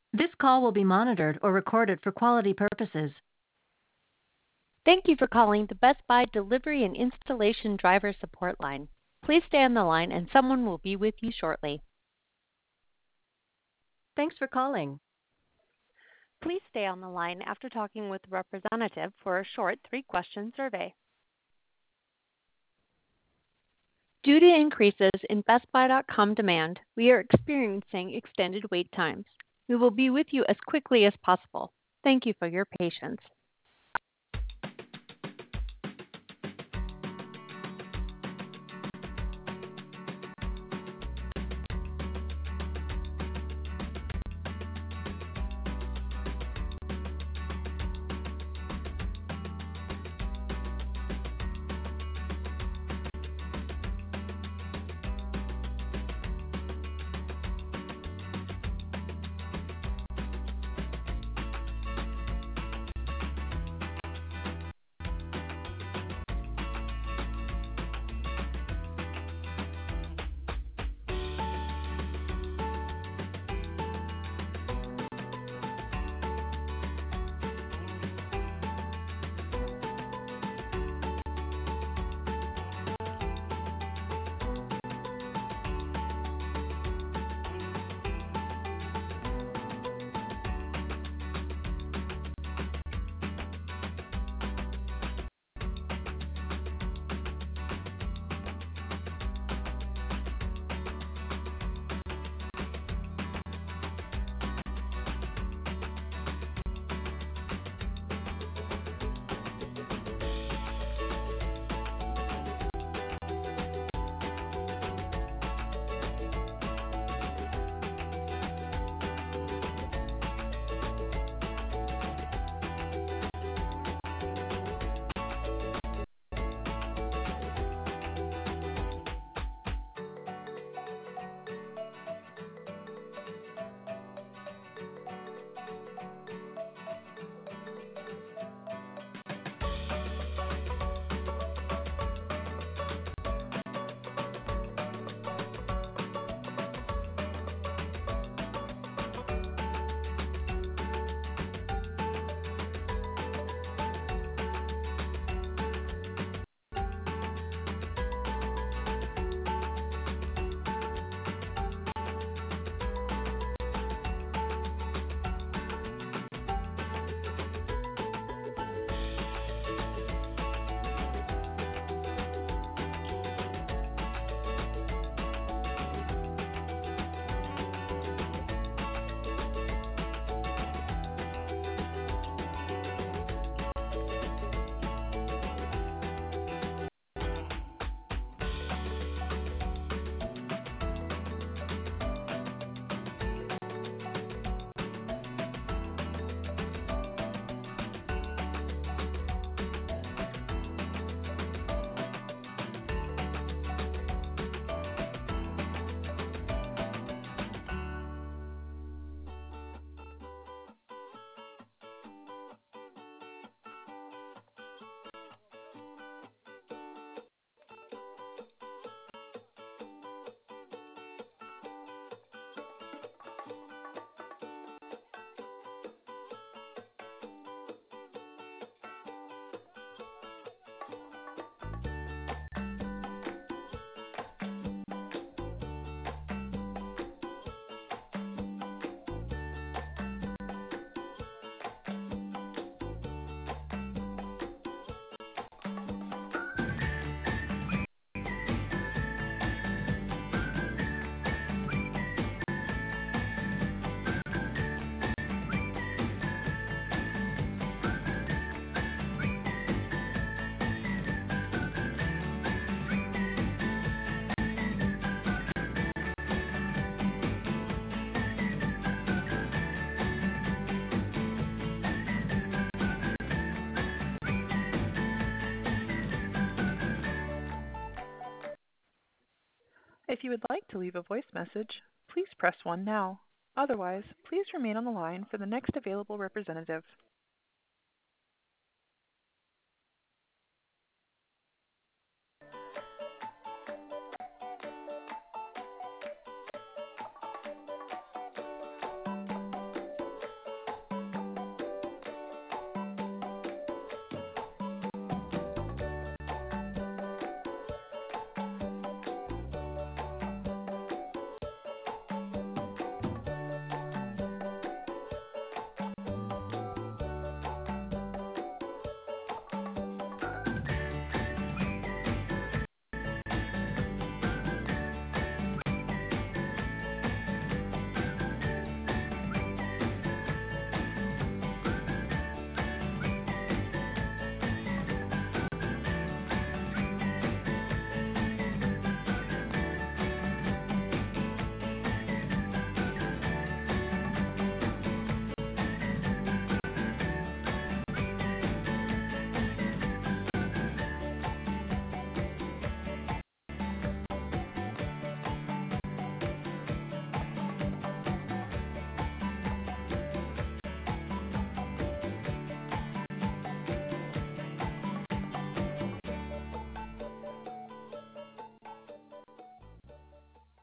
This call will be monitored or recorded for quality purposes. Thank you for calling the Best Buy Delivery and Installation Driver Support Line. Please stay on the line and someone will be with you shortly. Thanks for calling. Please stay on the line after talking with a representative for a short 3-question survey. Due to increases in BestBuy.com demand, we are experiencing extended wait times. We will be with you as quickly as possible. Thank you for your patience. If you would like to leave a voice message, please press 1 now. Otherwise, please remain on the line for the next available representative.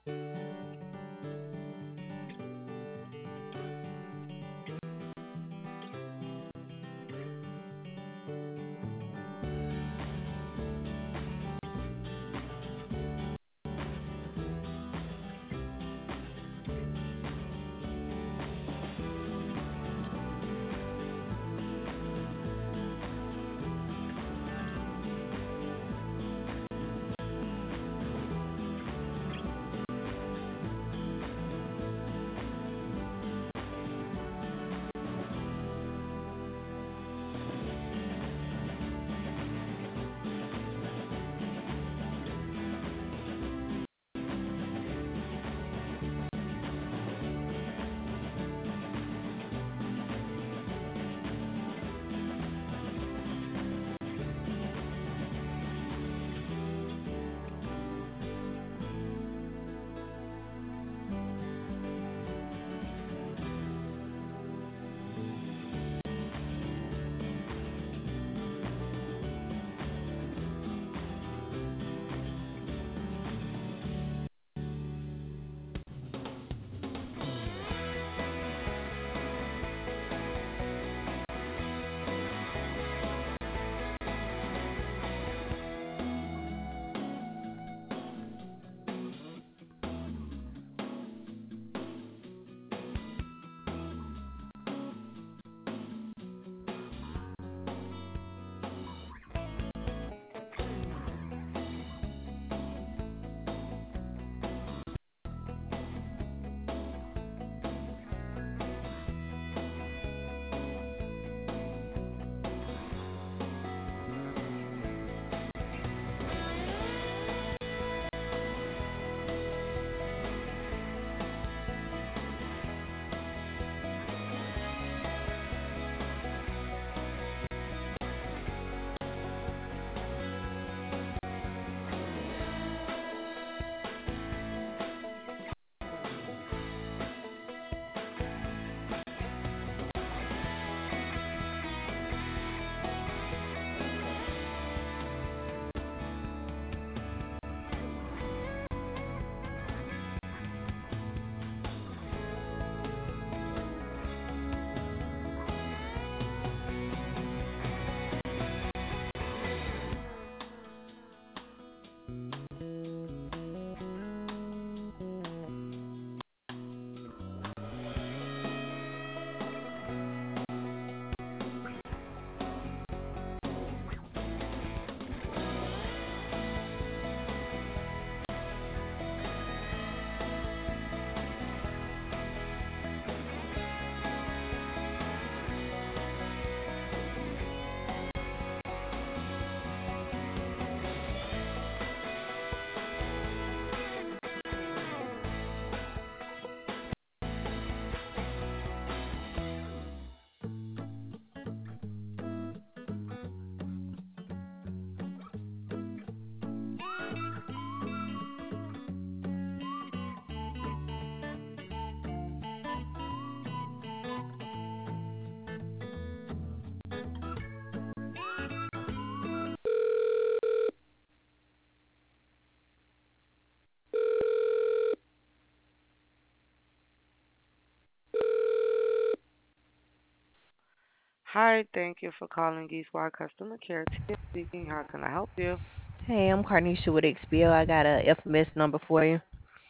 Hi, thank you for calling Geese Squad Customer Care. Tia speaking. How can I help you? Hey, I'm Carnisha with XBO. I got a FMS number for you.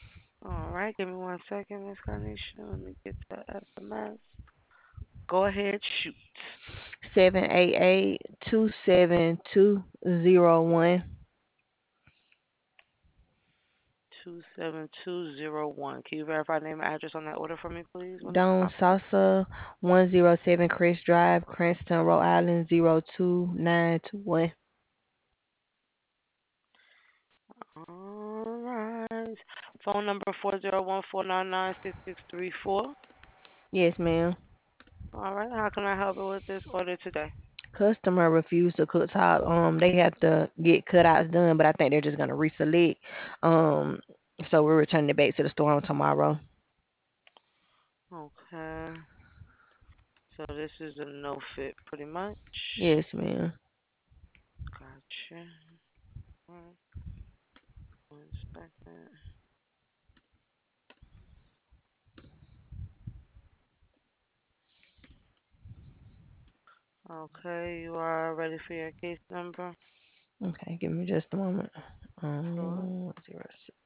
All right, give me 1 second, Miss Carnation. Let me get the SMS. Go ahead, shoot. 788-27201. 27201. Can you verify name and address on that order for me, please? When it's Don possible. Salsa, 107 Crest Drive, Cranston, Rhode Island, 02921. All right. Phone number 401-499-6634. Yes, ma'am. All right. How can I help you with this order today? Customer refused to cook top. They have to get cutouts done, but I think they're just gonna reselect. Um, so we're returning it back to the store on tomorrow. Okay. So this is a no fit, pretty much. Yes, ma'am. Gotcha. All right. 1 second. Okay, you are ready for your case number? Okay, give me just a moment. Sure. 06.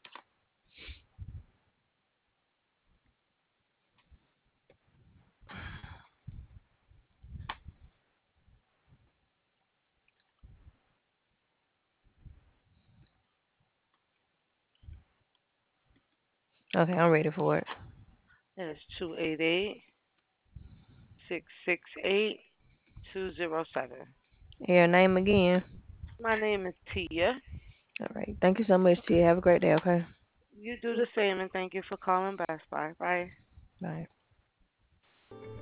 Okay, I'm ready for it. That is 288-668-207. Your name again. My name is Tia. All right. Thank you so much, Tia. Have a great day, okay? You do the same, and thank you for calling Best Buy. Bye. Bye.